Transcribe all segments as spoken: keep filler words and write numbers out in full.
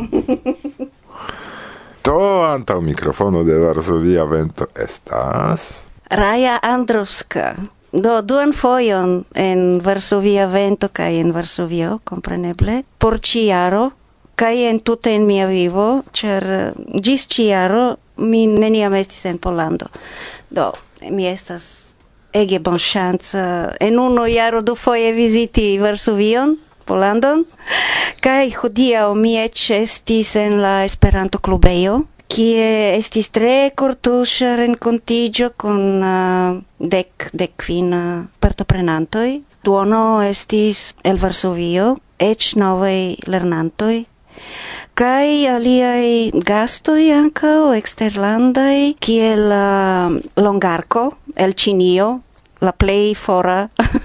Do antaŭ mikrofono de Varsovia Vento estas Raja Androwska. Do duan fojon en Varsovia Vento kaj en Varsovio, kompreneble, por ĉi-jaro kaj en tute en mia vivo, ĉar ĝis ĉi-jaro mi neniam estis en Pollando. Do mi estas ege bonŝanca en unu jaro dufoje viziti Varsovion, Pollandon, kaj hodiaŭ mi eĉ estis en la Esperanto-klubejo, kie estis tre kortuŝa renkontiĝo kun uh, dek dek kvin uh, partoprenantoj. Duono estis el Varsovio, eĉ novaj lernantoj, kaj aliaj gastoj ankaŭ eksterlandaj, kiel uh, Longarko el Ĉinio, la plej fora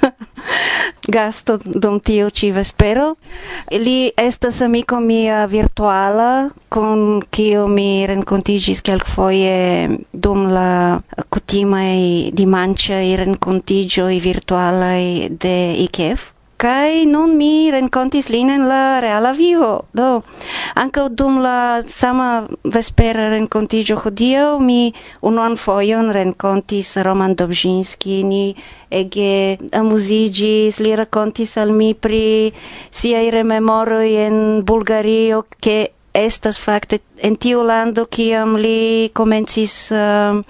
gasto dum tiu ĉi vespero. Li estas amiko mia virtuala, kun kiu mi renkontiĝis kelkfoje dum la kutimaj dimanĉaj renkontiĝoj virtualaj de I K F. Kaj nun mi renkontis lin en la reala vivo. Do, ankaŭ dum la sama vespera renkontiĝo hodiaŭ mi unuan fojon renkontis Roman Dobĵinski. Ni ege amuziĝis, li rakontis al mi pri siaj rememoroj en Bulgario, ke estas fakte en tiu lando kiam li komencis uh,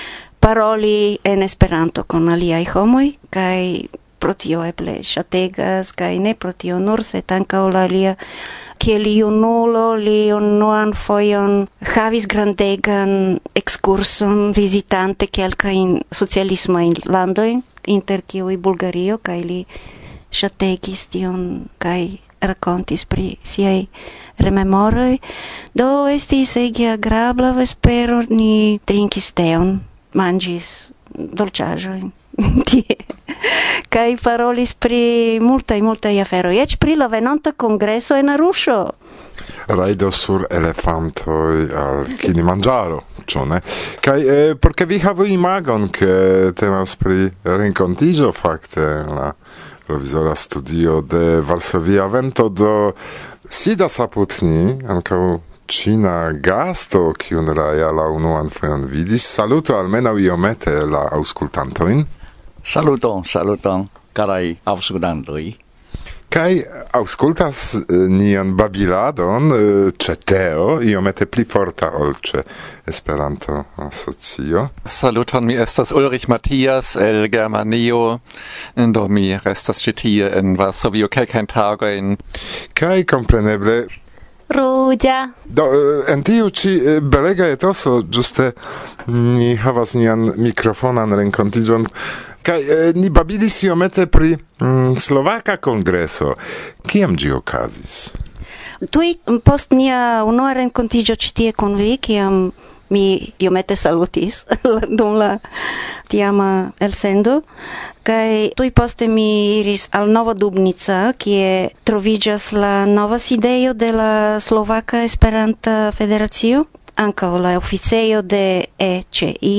paroli en Esperanto kun aliaj homoj, kaj pro tio eble ŝategas, kaj ne pro tio nur, sed ankaŭ la alia, kiel junulo li unuan fojon havis grandegan ekskurson vizitante kelkajn socialismajn landojn, inter kiuj Bulgario, kaj li ŝategis tion kaj rakontis pri siaj rememoroj. Do estis ege agrabla vespero, ni drinkis teon, manĝis dolĉaĵojn tie, kaj parolis pri multaj multaj aferoj, eĉ pri la venonta kongreso en Aruŝo. Rajdo sur elefantoj al Kilimanĝaro, ĉu ne? Kaj eh, porque vi havu imagon, ke temas pri renkontiĝo fakte en la provizora studio de Varsovia Vento, do sidas apud ni ankaŭ ĉina gasto, kiun Raja la unuan fojon vidis. Saluto almenaŭ iomete la aŭskultantojn. Saluton, saluton, caraj aŭskultantoj. Kaj aŭskultas eh, nian babiladon eh, ĉe Teo, iomete pli forta ol ĉe Esperanto-asocio. Saluton, mi estas Ulrich Matthias el Germanio, do mi restas ĉi tie en Varsovio kelkajn tagojn. Kaj kompreneble Ruĝa. Do, en tiu ĉi belega etoso ĝuste ni havas nian mikrofonan renkontiĝon, kaj eh, ni babilis iomete pri mm, Slovaka kongreso. Kiam ĝi okazis? Tuj post nia unua renkontiĝo ĉi tie kun vi, kiam mi iomete salutis dum la tiama elsendo, kaj tuj poste mi iris al Nova Dubnica, kie troviĝas la nova sidejo de la Slovaka Esperanta Federacio, ankaŭ la oficejo de E C I.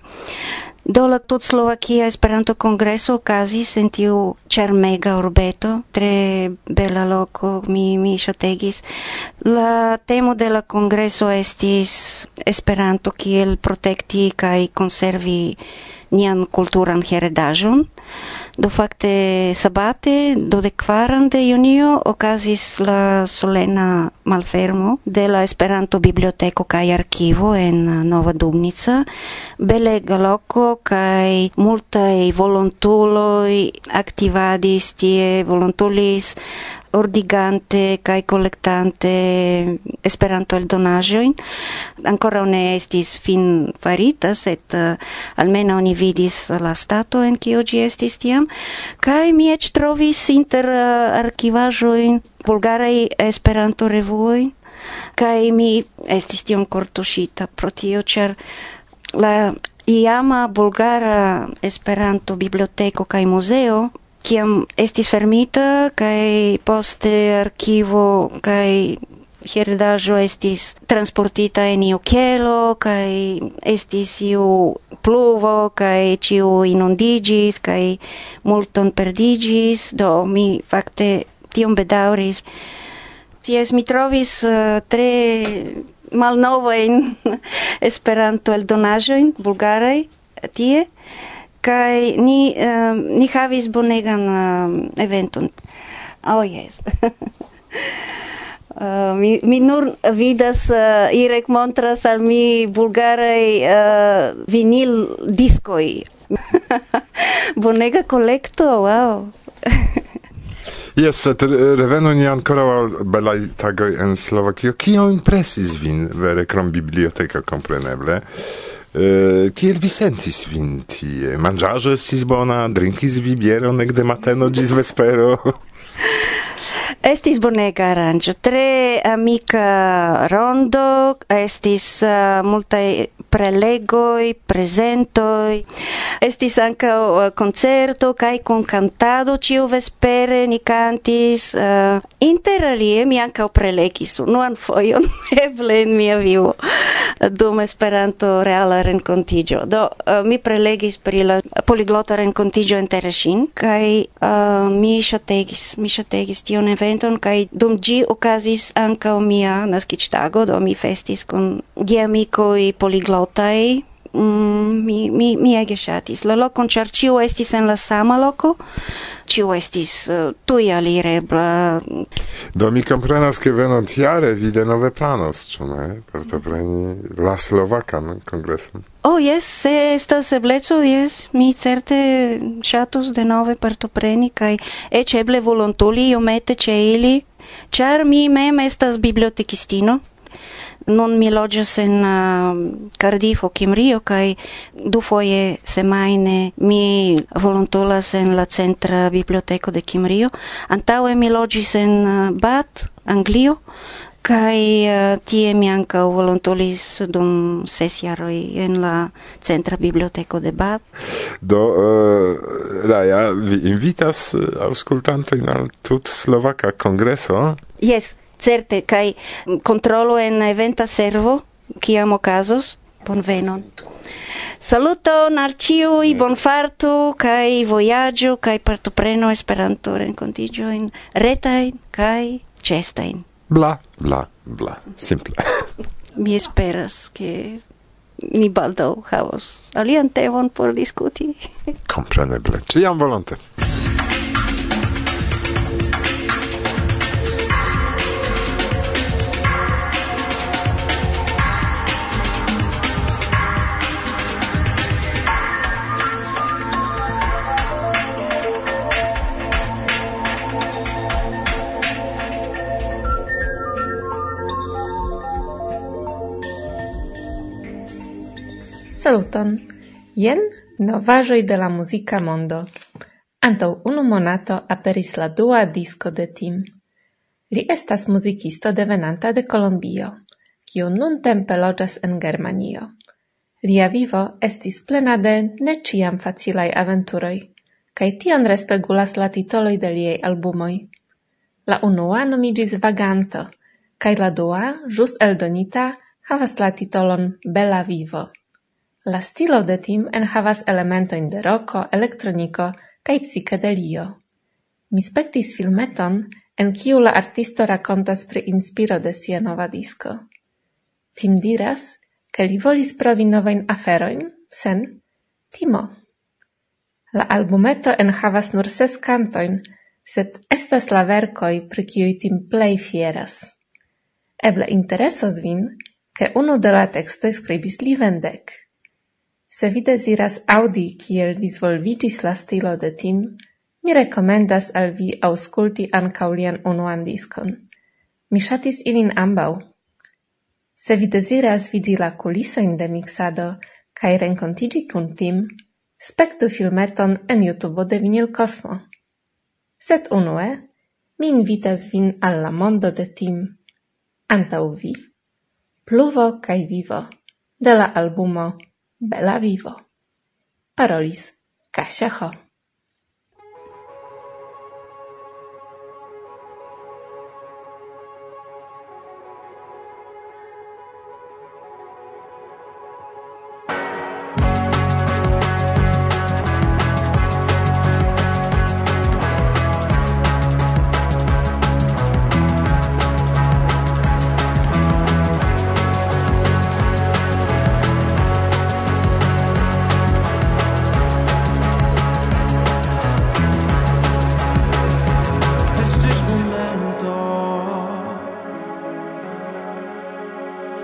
Do la Tutslovakia Esperanto Kongreso okazis en tiu ĉarmega urbeto, tre bela loko, mi mi ŝategis. La temo de la kongreso estis Esperanto kiel protekti kaj konservi nian kulturan heredaĵon. Do fakte sabate, dudekvaran de junio, okazis la solena malfermo de la Esperanto biblioteko kaj arkivo en Nova Dubnica. Belega loko kaj multaj volontuloj aktivadis tie, volontulis ordigante kaj kolektante Esperanto eldonaĵojn. Ankoraŭ ne estis fin farita, sed uh, almenaŭ ni vidis la stato en kiu ĝi estis tiam. Kaj mi eĉ trovis inter uh, arkivaĵojn bulgaraj Esperanto-revuoj, kaj mi estis tiom kortuŝita pro tio, ĉar la iama bulgara Esperanto-biblioteko kaj muzeo, kiam estis fermita, kaj poste arkivo kaj heredaĵo estis transportita en iu kelo, kaj estis iu pluvo, kaj ĉiu inundiĝis, kaj multon perdiĝis. Do mi fakte tiom bedaŭris. Jes, mi trovis uh, tre malnovajn Esperanto-eldonaĵojn bulgaraj tie, kaj ni, uh, ni havis bonegan uh, eventon. Oh, yes. Uh, mi, mi nur vidas, uh, Irek montras al mi bulgaraj uh, vinil diskoj. Bonega kolekto, wow. Yes, sed revenu ni ancora al belaj tagoj en Slovakio. Kio impresis vin, vere, krom biblioteka, kompreneble? Uh, kiel vi sentis vin tie? Manĝaĵo estis bona? Drinkis vi bieron ekde mateno ĝis vespero? Estis bonega aranĝo, tre amika rondo, estis uh, multaj prelegoj, prezentoj, estis ankaŭ uh, koncerto kaj kunkantado ĉiuvespere ni kantis. Uh, inter alie mi ankaŭ prelegis unuan fojon eble en mia vivo dum Esperanto reala renkontiĝo. Do uh, mi prelegis pri la poliglota renkontiĝo en Tereŝin kaj uh, mi ŝategis, mi ŝategis tion eventon kaj dum ĝi okazis ankaŭ mia naskiĝtago, do mi festis kun geamikoj poliglotaj. Mm, mi, mi, mi ege ŝatis la lokon, ĉar ĉio estis en la sama loko, ĉio estis uh, tuj alirebla. Do mi komprenas, ke venontjare vi denove planos, ĉu ne, partopreni la slovakan kongreson? Oh, jes, se estas ebleco, jes, mi certe ŝatus denove partopreni kaj eĉ eble volontuli iomete ĉe ili, ĉar mi mem estas bibliotekistino. Nun mi loĝas en uh, Cardiffo, Kimrio, kaj dufoje semajne mi volontulas en la centra biblioteko de Kimrio. Antaŭe mi loĝis en uh, Bath, Anglio, kaj uh, tie mi ankaŭ volontulis dum ses jaroj en la centra biblioteko de Bath. Do, uh, Raja, vi invitas aŭskultantojn al tutslovaka kongreso? Yes. Certe, kaj kontrolo en eventa servo, kiam okazos, bonvenon. Saluton al ĉiuj, bonfarto kaj vojaĝo kaj partopreno Esperanto renkontiĝojn retajn kaj ĉestajn. Bla, bla, bla, simple. Mi esperas, ke ni baldaŭ havos alian temon por diskuti. Kompreneble, ĉiam volonte. Saluton! Jen novaĵoj de la muzika mondo. Antaŭ unu monato aperis la dua disko de Tim. Li estas muzikisto devenanta de Kolombio, kiu nuntempe loĝas en Germanio. Lia vivo estis plena de ne ĉiam facilaj aventuroj, kaj tion respegulas la titoloj de liaj albumoj. La unua nomiĝis Vaganto, kaj la dua, ĵus eldonita, havas la titolon Bela vivo. La stilo de Tim enhavas elementojn de roko, elektroniko kaj psikedelio. Mi spektis filmeton, en kiu la artisto rakontas pri inspiro de sia nova disko. Tim diras, ke li volis provi novajn aferojn, sen timo. La albumeto enhavas nur ses kantojn, sed estas la verkoj, pri kiuj Tim plej fieras. Eble interesos vin, ke unu de la tekstoj skribis li Vendek. Se vi deziras aŭdi kiel disvolviĝis la stilo de Tim, mi rekomendas al vi aŭskulti ankaŭ lian unuan diskon. Mi ŝatis ilin ambaŭ. Se vi deziras vidi la kulisojn de miksado kaj renkontiĝi kun Tim, spektu filmeton en YouTube de Vinyl Cosmo. Sed unue, mi invitas vin al la mondo de Tim. Antaŭ vi, Pluvo kaj vivo de la albumo Bela vivo. Parolis Kasia Ho.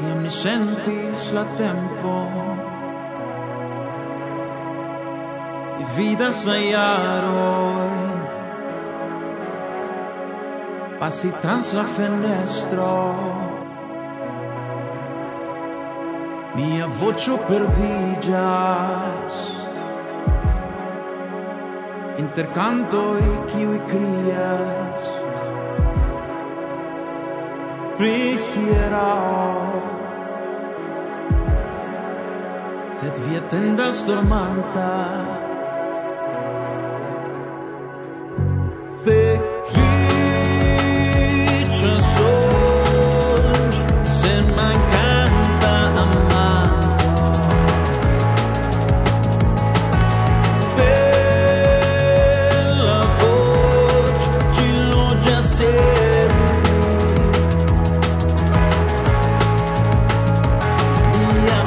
kiam ni sentis la tempo mi vidas la jarojn passi trans la fenestro mia voĉo perdiĝas inter cantoj kiuj krias pri hieraŭ sed vi atendas dormanta feliĉa sonĝ senmankanta amanto bela voĉ ĝi loĝas en mia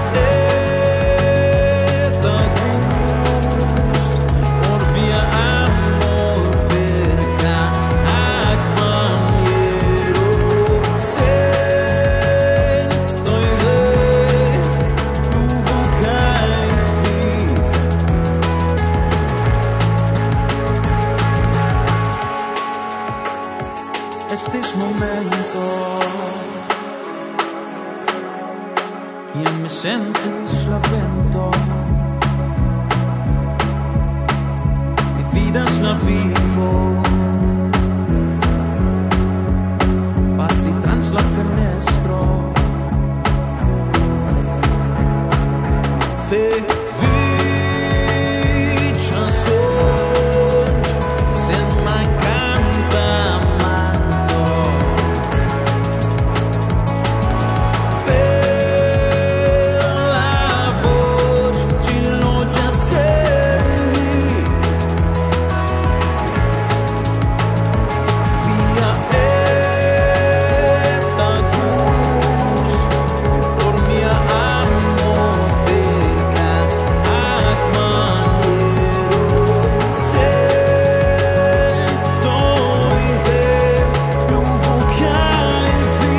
eta gust por via amor verka akmaniero sento idee pluvo kaj vi estis momento kiam mi sentis la vento mi vidas la vivo passi trans la fenestro feliĉa sonĝ senmankanta amanto bela voĉ ĝi loĝas en mi via eta gust por mia amor verka akmaniero sento idee pluvo kaj vi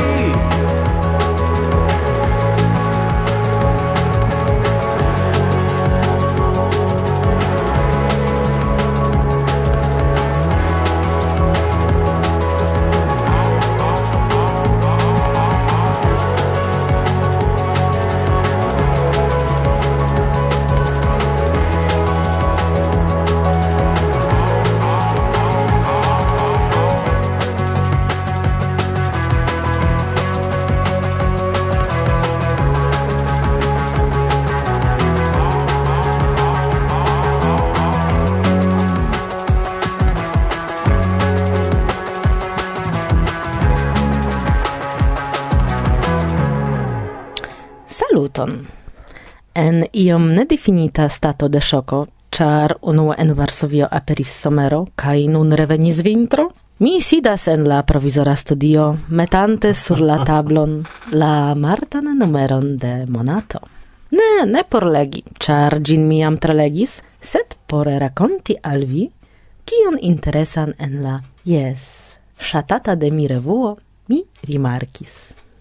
Saluton. En iom nedefinita stato de ŝoko, ĉar unue en Varsovio aperis somero kaj nun revenis vintro, mi sidas en la provizora studio, metante sur la tablon la martan numeron de Monato. Ne, ne por legi, ĉar ĝin mi jam tralegis, sed por rakonti al vi, kion interesan en la, jes, ŝatata de mi revuo, mi rimarkis.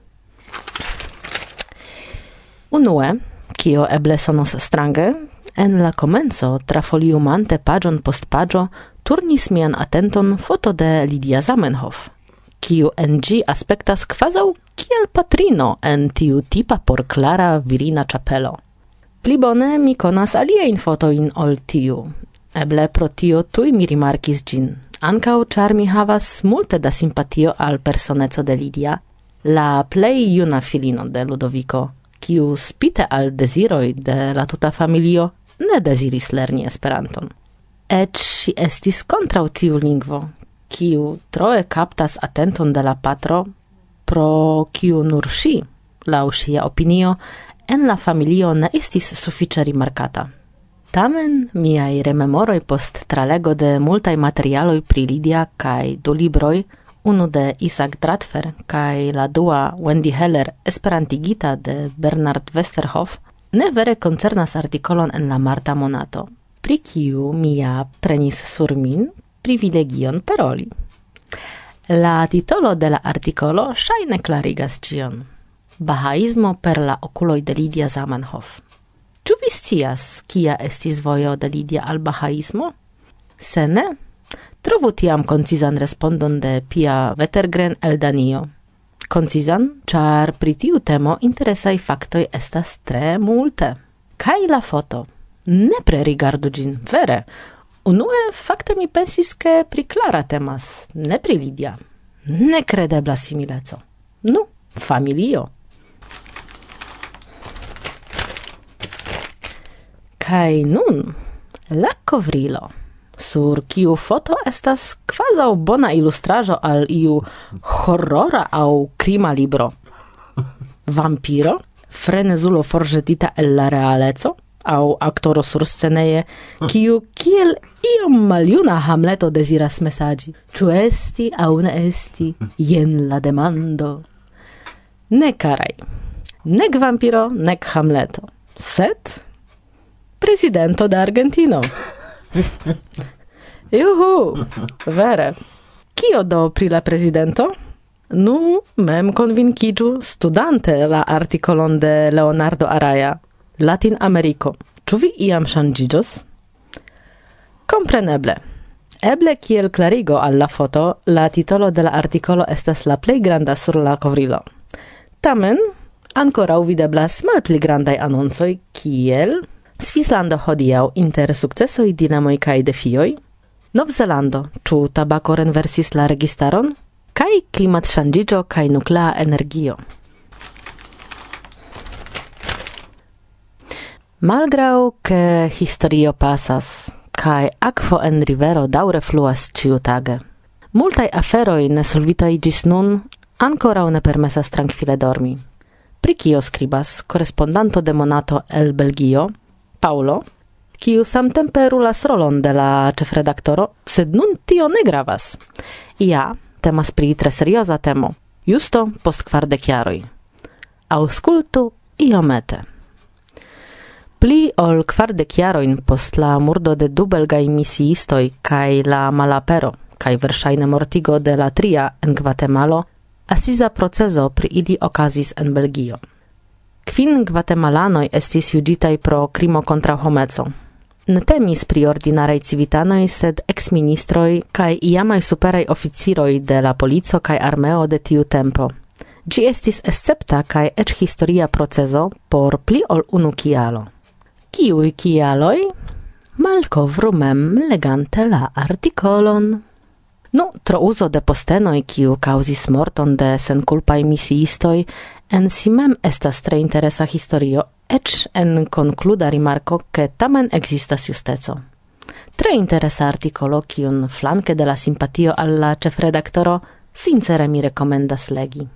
Unue, kio eble sonos strange, en la komenco trafoliumante paĝon post paĝo turnis mian atenton foto de Lidia Zamenhof, kiu en ĝi aspektas kvazaŭ kiel patrino en tiu tipa por klara virina ĉapelo. Pli bone mi konas aliajn fotojn ol tiu. Eble pro tio tuj mi rimarkis ĝin, ankaŭ ĉar mi havas multe da simpatio al personeco de Lidia, la plej juna filino de Ludoviko, kiu spite al deziroj de la tuta familio ne deziris lerni Esperanton. Eĉ ŝi estis kontraŭ tiu lingvo, kiu troe kaptas atenton de la patro, pro kiu nur ŝi, laŭ ŝia opinio, en la familio ne estis sufiĉe rimarkata. Tamen miaj rememoroj post tralego de multaj materialoj pri Lidia kaj du libroj, unu de Isaac Dratfer kaj la dua Wendy Heller esperantigita de Bernard Westerhoff, ne vere koncernas artikolon en la Marta Monato, pri kiu mi ja prenis sur min privilegion paroli. La titolo de la artikolo ŝajne klarigas ĉion. Bahaismo per la okuloj de Lidia Zamenhof. Ĉu vi scias, kia estis vojo de Lidia al bahaismo? Se ne, trovu tiam koncizan respondon de Pia Wettergren el Danio. Koncizan, ĉar pri tiu temo interesaj faktoj estas tre multe. Kaj la foto. Nepre rigardu ĝin, vere. Unue, fakte mi pensis, ke pri Clara temas, ne pri Lidia. Nekredebla simileco. Nu, familio. Kaj nun, la kovrilo, sur kiu foto estas kvazaŭ bona ilustraĵo al iu horrora aŭ krima libro. Vampiro, frenezulo forĵetita el la realeco, aŭ aktoro sursceneje, kiu kiel iom maljuna Hamleto deziras mesaĝi. Ĉu esti aŭ ne esti? Jen la demando. Ne, karaj, nek vampiro, nek Hamleto, sed presidento de Argentino. Juhu, vere. Kio do pri la presidento? Nu, mem konvinkiĝu studante la artikolon de Leonardo Araya. Latin Americo. Ĉu vi iam ŝanĝiĝos? Kompreneble. Eble kiel klarigo al la foto, la titolo de la artikolo estas la plej granda sur la kovrilo. Tamen, ankoraŭ videblas malpli grandaj anoncoj kiel Svislando hodiaŭ inter sukcesoj, dinamoj kaj defioj, Novzelando, ĉu tabako renversis la registaron, kaj klimatŝanĝiĝo kaj nuklea energio. Malgraŭ ke historio pasas, kaj akvo en rivero daŭre fluas ĉiutage, multaj aferoj nesolvitaj ĝis nun ankoraŭ ne permesas trankvile dormi. Pri kio skribas korespondanto de Monato el Belgio, Paulo, kiu samtempe rulas rolon de la ĉefredaktoro, sed nun tio ne gravas. Ja, temas pri tre serioza temo, justo post kvardek jaroj. Aŭskultu iomete. Pli ol kvardek jarojn post la murdo de du belgaj misiistoj kaj la malapero, kaj verŝajne mortigo de la tria en Gvatemalo, asiza procezo pri ili okazis en Belgio. Kvin gvatemalanoj estis juĝitaj pro krimo kontraŭ homeco. Ne temis pri ordinaraj civitanoj, sed eksministroj kaj iamaj superaj oficiroj de la polico kaj armeo de tiu tempo. Ĝi estis escepta kaj eĉ historia procezo por pli ol unu kialo. Kiuj kialoj? Malkovru mem legante la artikolon. Nu, tro uzo de postenoj, kiu kaŭzis morton de senkulpaj misiistoj, en si mem estas tre interesa historio, eĉ en konkluda rimarko, ke tamen ekzistas justeco. Tre interesa artikolo, kiun flanke de la simpatio al la ĉefredaktoro, sincere mi rekomendas legi.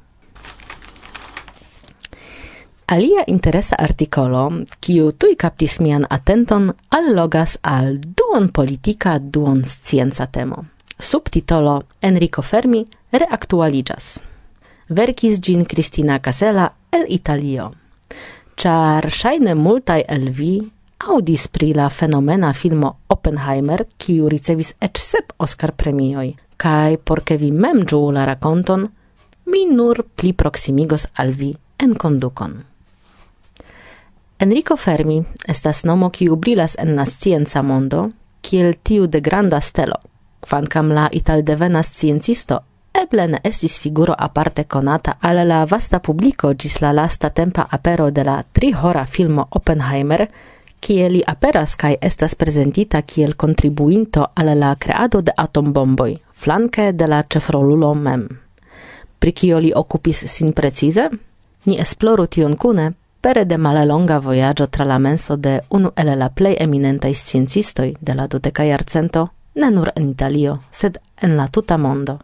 Alia interesa artikolo, kiu tuj kaptis mian atenton, allogas al duon politika, duon scienca temo. Subtitolo Enrico Fermi reaktualiĝas. Verkis ĝin Cristina Casella el Italio. Ĉar ŝajne multaj el vi aŭdis pri la fenomena filmo Oppenheimer, kiu ricevis eĉ sep Oscar-premioj, kaj por ke vi mem ĝuu la rakonton, mi nur pli proksimigos al vi enkondukon. Enrico Fermi estas nomo kiu brilas en la scienca mondo, kiel tiu de granda stelo, kvankam la italdevena sciencisto eble ne estis figuro aparte konata al la vasta publiko ĝis la lasta tempa apero de la tri-hora filmo Oppenheimer, kie li aperas kaj estas prezentita kiel kontribuinto al la kreado de atombomboj, flanke de la ĉefrolulo mem. Pri kio li okupis sin precize? Ni esploru tion kune pere de malelonga vojaĝo tra la menso de unu el la plej eminentaj sciencistoj de la dudeka jarcento, ne nur en Italio, sed en la tuta mondo.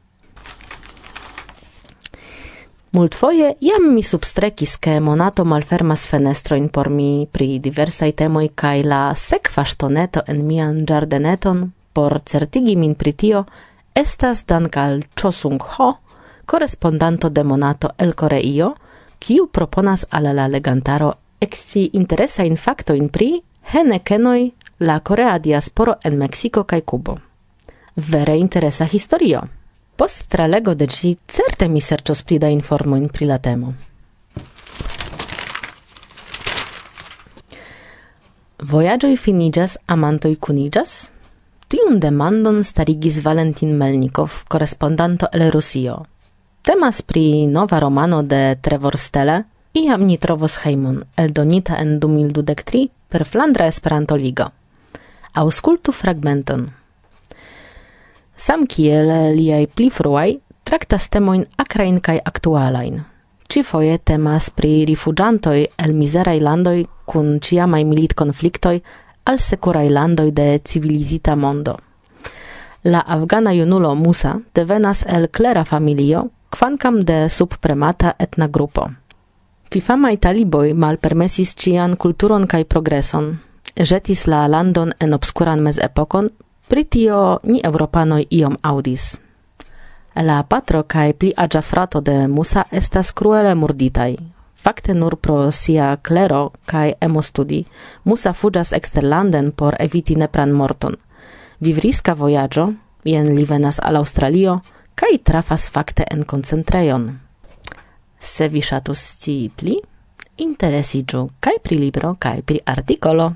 Multfoje jam mi substrekis, ke Monato malfermas fenestrojn por mi pri diversaj temoj kaj la sekva ŝtoneto en mian ĝardeneton por certigi min pri tio estas dank al Cho Sung-ho, korespondanto de Monato el Koreio, kiu proponas al la legantaro eksci interesajn faktojn pri henekenoj, la korea diasporo en Meksiko kaj Kubo. Vere interesa historio. Post tralego de ĝi certe mi serĉos pli da informojn pri la temo. Vojaĝoj finiĝas, amantoj kuniĝas? Tiun demandon starigis Valentin Melnikov, korespondanto el Rusio. Temas pri nova romano de Trevor Stelle, Iam ni trovos hejmon, eldonita en du mil dudek tri per Flandra Esperanto Ligo. Aŭskultu fragmenton. Sam kiel liaj pli fruaj, traktas temojn akrajn kaj aktualajn. Ĉifoje temas pri rifuĝantoj el mizeraj landoj kun ĉiamaj militkonfliktoj al sekuraj landoj de civilizita mondo. La afgana junulo Musa devenas el klera familio, kvankam de subpremata etna grupo. Fifamaj taliboj malpermesis ĉian kulturon kaj progreson, ĵetis la landon en obskuran mezepokon, pri tio ni eŭropanoj iom aŭdis. La patro kaj pli aĝa frato de Musa estas kruele murditaj. Fakte nur pro sia klero kaj emostudi, Musa fuĝas eksterlanden por eviti nepran morton. Vivriska vojaĝo, jen li venas al Aŭstralio, kaj trafas fakte en koncentrejon. Se vi ŝatus scii pli, interesiĝu kaj pri libro kaj pri artikolo.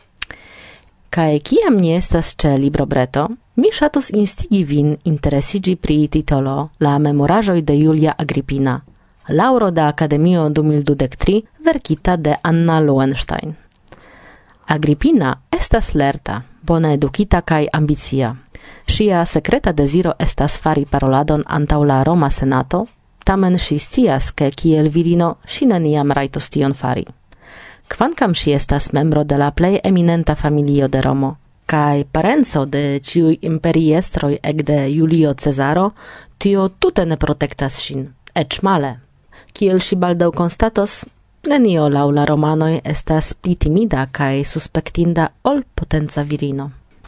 Kaj kiam ni estas ĉe librobreto, mi ŝatus instigi vin interesiĝi pri titolo La memoraĵoj de Julia Agripina, laŭro de Akademio du mil dudek tri, verkita de Anna Lowenstein. Agripina estas lerta, bone edukita kaj ambicia. Ŝia sekreta deziro estas fari paroladon antaŭ la Roma Senato, tamen ŝi scias, ke kiel virino ŝi neniam rajtos tion fari. Kvankam ŝi estas membro de la plej eminenta familio de Romo, kaj parenco de ĉiuj imperiestroj ekde Julio Cezaro, tio tute ne protektas ŝin, eĉ male. Kiel ŝi baldaŭ konstatos, nenio laŭ la romanoj estas pli timida kaj suspektinda ol potenca virino.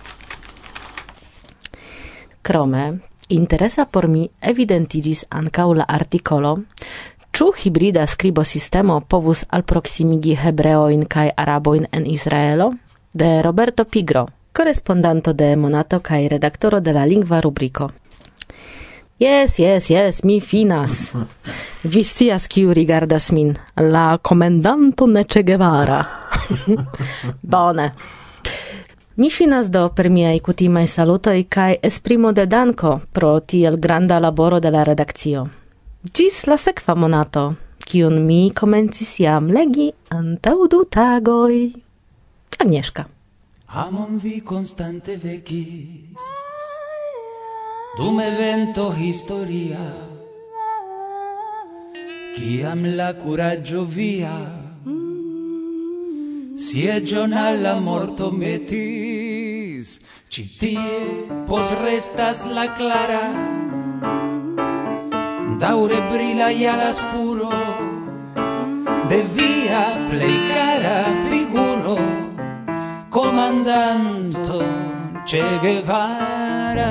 Krome, interesa por mi evidentiĝis ankaŭ la artikolo Ĉu hibrida skribosistemo povus alproksimigi hebreojn kaj arabojn en Israelo? De Roberto Pigro, korespondanto de Monato kaj redaktoro de la lingva rubriko. Jes, jes, jes, mi finas. Vi scias kiu rigardas min, la komendanto ne Che Guevara. Bone. Mi finas do per miaj kutimaj salutoj kaj esprimo de danko pro tiel granda laboro de la redakcio. Ĝis la sekva monato, kiun mi komencis jam legi antaŭ du tagoj. Agnieszka. Amon vi constante vekis, dum evento historia, kiam la kuraĝo via sieĝon al la morto metis, ĉi tie postrestas la klara, daŭre brila ja la spuro de via plej kara figuro, comandanto Che Guevara.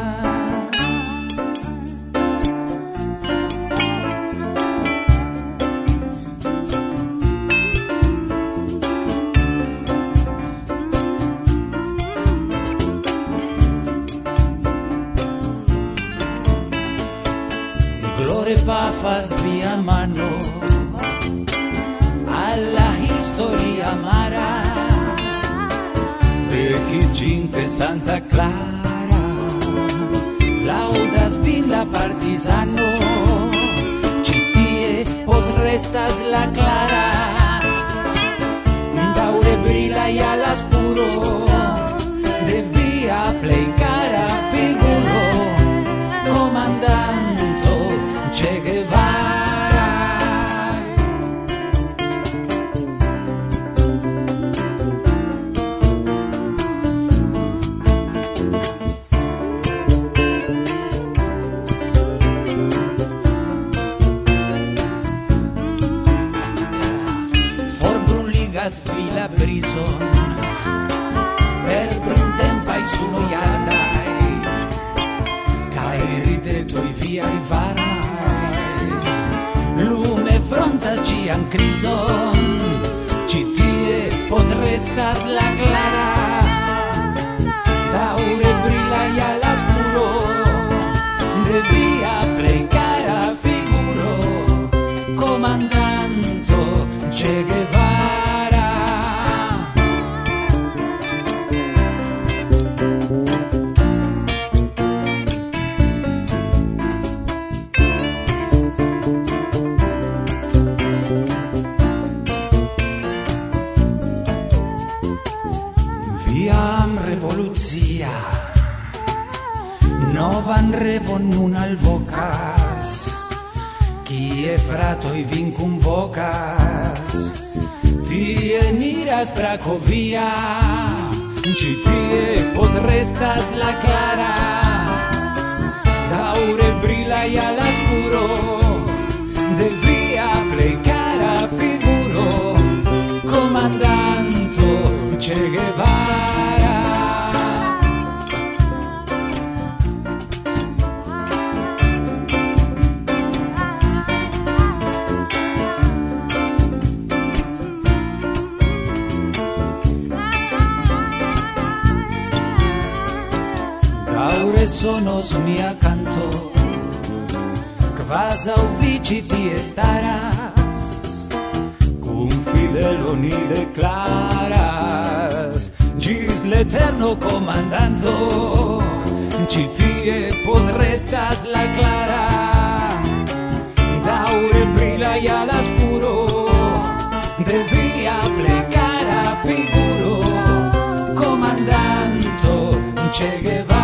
Glore pafas via mano alla historia mara, Vecchiginte Santa Clara, laudas vin la partisano, ĉi tie postrestas la clara, daŭre brila ja la spuro de via plej kara figuro, comandanto Che Guevara. Vi la brison per pruntempaj sunojadaj kaj ridetoj viaj varmaj, lume frontas ĝian krizon, ĉi tie postrestas la klara, daŭre brila ja la spuro de via plej kara figuro, comandanto Che Guevara. revo nun alvocas, kie fratoi vin convocas, tie miras Cracovia, ci tie pos restas la clara, daure brilla y al oscuro, de via plei cara figuro, comandanto Che Guevara. Daure sonos mia canto, quasau vici tie staras, cum fidelo ni declaras, gis l'eterno comandanto, ci tie pos restas la clara, daure brilla y al oscuro, de via plecara figuro, comandanto Che Guevara.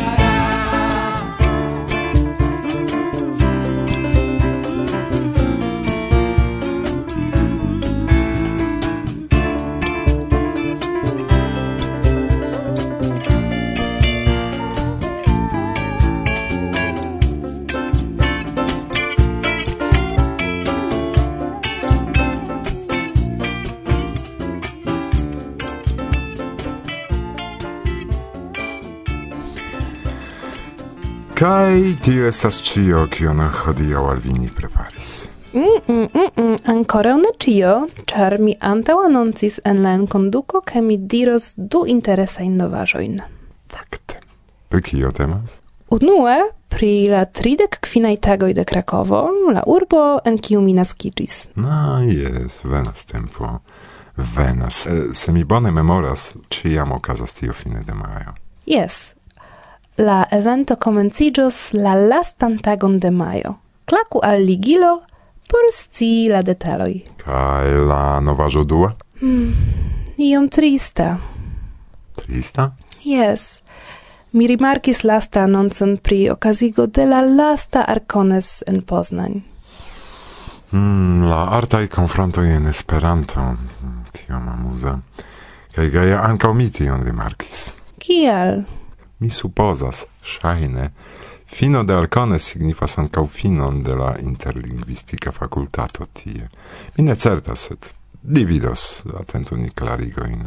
Kai tio estas cio, kion hodiaŭ al vi ni preparis. Mm, mm, mm, mm. Ancora ne cio, char mi antau annoncis en la enkonduko, ke mi diros du interesajn novaĵojn. Fakte. Pri kio temas? Unue, pri la tridek kvinaj tagoj de Krakovo, la urbo, en kiu mi naskiĝis. No, jes, venas tempo. Venas. Eh, se mi bone memoras, ĉiam okazas tio fine de majo. Yes. La evento komenciĝos la lastan tagon de majo. Klaku al ligilo por scii la detaloj. Kaj la novaĵo dua? Hmm, iom trista. Trista? Yes. Mi rimarkis lasta anoncon pri okazigo de la lasta Arcones en Poznań. Hmm, la artaj konfrontoj en Esperanto. Tiom amuza. Kaj gaja ankaŭ mi tion rimarkis. Kial? Mi supozas, ŝajne, fino de Arcones signifas ankaŭ finon de la interlingvistika fakultato tie. Mi ne certas, sed dividos, atentu ni klarigojn.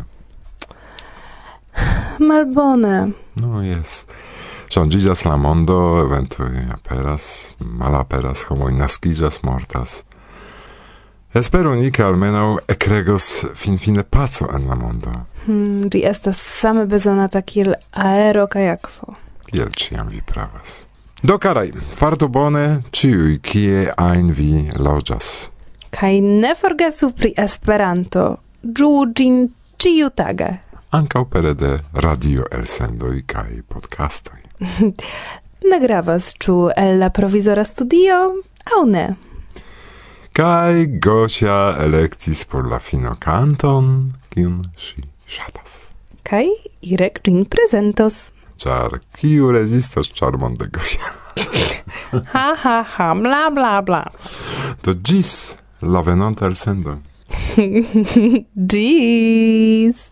Malbone. No, jes. Ŝanĝiĝas la mondo, eventoj aperas, malaperas, homoj naskiĝas, mortas. Esperu ni, ke almenaŭ ekregos finfine paco en la mondo. Hmm, ri estas same bezonata kiel aero kaj akvo. Kiel ĉiam vi pravas. Do, karaj, fartu bone ĉiuj, kie ajn vi loĝas. Kaj ne forgesu pri Esperanto. Ĝuu ĝin ĉiutage. Ankaŭ pere de radio elsendoj kaj podcastoj. Ne gravas, ĉu el la provizora studio aŭ ne. Kaj Gosia elektis por la fino kanton, kiun ŝi ŝatas. Kaj Irek ĝin prezentos. Ĉar kiu rezistas ĉarmon de Gosia? Ha, ha, ha, bla, bla, bla. Do ĝis la venonta elsendo. Ĝis!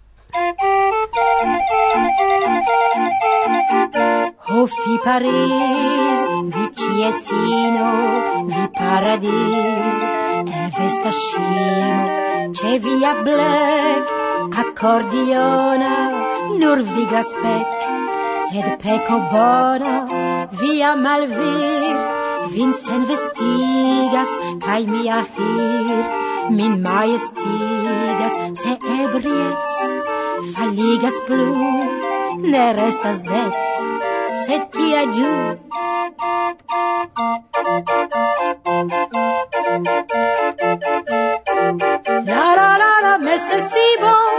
O fi Paris, vi ciesino, vi paradis, en vestascimo, c'è via black, accordiona, nur vigla spec, sed peco bona, via malvirt, vin sen vestigas, cae mia hirt, min majestigas, se ebriets, falligas plu, ne restas dec, sed kia giù. La la la la, messe si bon.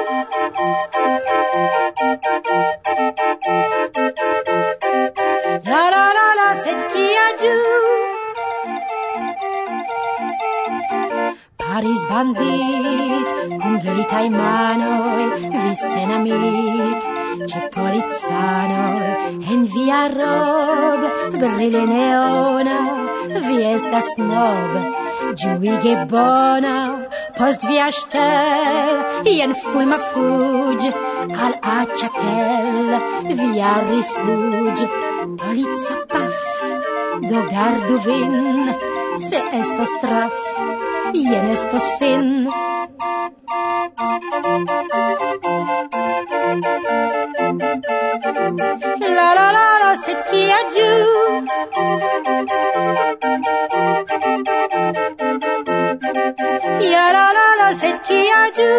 La la la la, sed kia giù. Paris bandit, con glitai manoi, vissen amic, c'è polizzanoi, en via rob, brille neona, viesta snob, giuige bona, post via stel, ien fulma fugge, al acciachel, via rifuge, polizza paf, do gardu vin, se estos traf, ien estos fin. La la la la, sed kia giù, ya la la la, sed kia giù.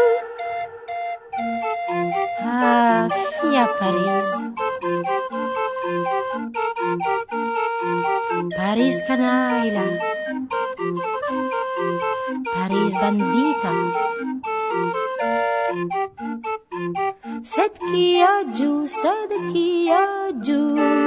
Ah, fia Paris, Paris canaila, Paris bandita, sed kia giù, sed kia giù.